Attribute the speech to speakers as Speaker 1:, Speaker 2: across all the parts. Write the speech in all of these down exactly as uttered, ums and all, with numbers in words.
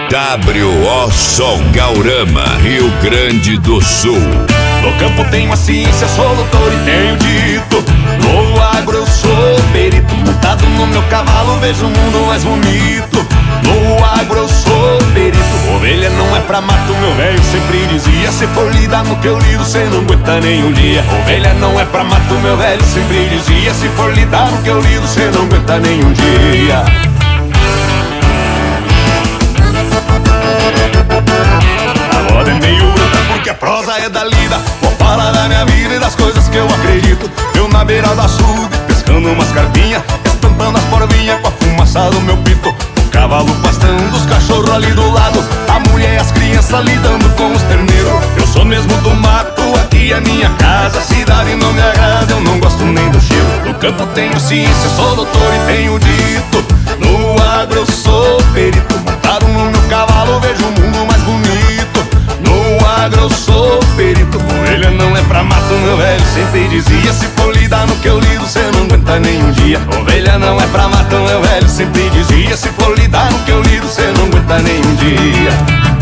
Speaker 1: W O Solgaurama, Rio Grande do Sul.
Speaker 2: No campo tenho a ciência, sou doutor e tenho dito. No agro eu sou perito, montado no meu cavalo vejo o mundo mais bonito. No agro eu sou perito, ovelha não é pra mato, meu velho sempre dizia. Se for lidar no que eu lido, cê não aguenta nem um dia. Ovelha não é pra mato, meu velho sempre dizia. Se for lidar no que eu lido, cê não aguenta nem um dia. A moda é meio bruta porque a prosa é da lida. Vou falar da minha vida e das coisas que eu acredito. Eu na beira do açude, pescando umas carpinhas, estampando as porvinhas com a fumaça do meu pito. O cavalo pastando, os cachorros ali do lado, a mulher e as crianças lidando com os terneiros. Eu sou mesmo do mato, aqui é minha casa. A cidade não me agrada, eu não gosto nem do cheiro. No campo tenho ciência, sou doutor e tenho dito. No agro eu sou perito, montado no meu cavalo vejo o mundo mais bonito. No agro eu sou perito, ovelha não é pra mato, meu velho sempre dizia. Se for lidar no que eu lido, cê não aguenta nem um dia. Ovelha não é pra mato, meu velho sempre dizia. Se for lidar no que eu lido, cê não aguenta nem um dia.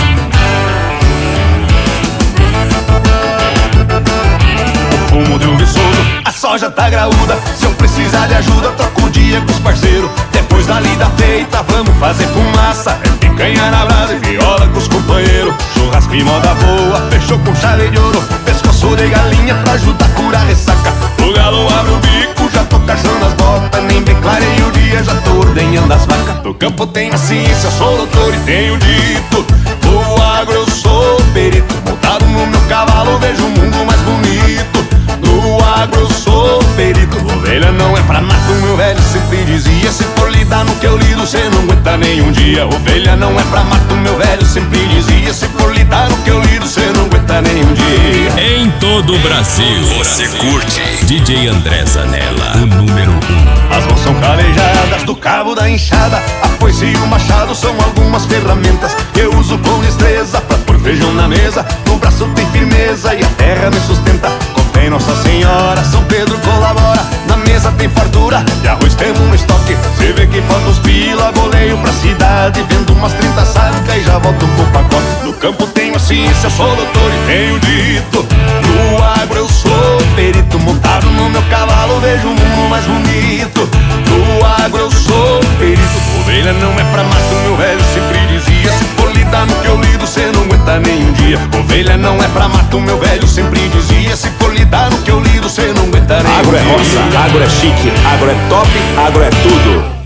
Speaker 2: O fumo de um viçoso, a soja tá graúda. Se eu precisar de ajuda, troco o dia com os parceiros. Depois da lida feita, vamos fazer fumaça. É picanha na brasa e viola com os companheiros. Churrasco e moda boa, fechou com chave de ouro. Pescoço de galinha pra ajudar a curar a ressaca. O galo abre o bico, já tô caçando as botas. Nem bem clarei o dia, já tô ordenhando as vacas. No campo tenho a ciência, sou doutor e tenho dito. No agro eu sou perito, montado no meu cavalo vejo o mundo mais bonito. No agro eu sou perito, ovelha não é pra mato, meu velho sempre dizia. Se for lidar no que eu lido, cê não aguenta nem um dia. Ovelha não é pra mato, meu velho sempre dizia. Se for lidar no que eu lido, cê não aguenta nem um dia.
Speaker 1: Em todo o Brasil, você curte D J André Zanella, o número um.
Speaker 2: As mãos são calejadas do cabo da enxada, a foice e o machado são algumas ferramentas que eu uso com destreza pra pôr feijão na mesa. No braço tem firmeza e a terra me sustenta. Confé em Nossa Senhora, São Pedro colabora. Na mesa tem fartura, de arroz temos no estoque. Cê vê que falta os pila, goleio pra cidade. Vendo umas trinta sacas e já volto com o pacote. No campo tenho a ciência, sou doutor e tenho dito. No agro eu sou perito, montado no meu cavalo vejo o mundo mais bonito. No agro eu sou perito, ovelha não é pra mato, meu velho sempre dizia. Se for lidar no que eu lido, cê não aguenta nem um dia. Ovelha não é pra mato, meu velho sempre dizia. Se for lidar no que eu lido, cê não aguenta nem um dia.
Speaker 3: Agro é roça, agro é chique, agro é top, agro é tudo.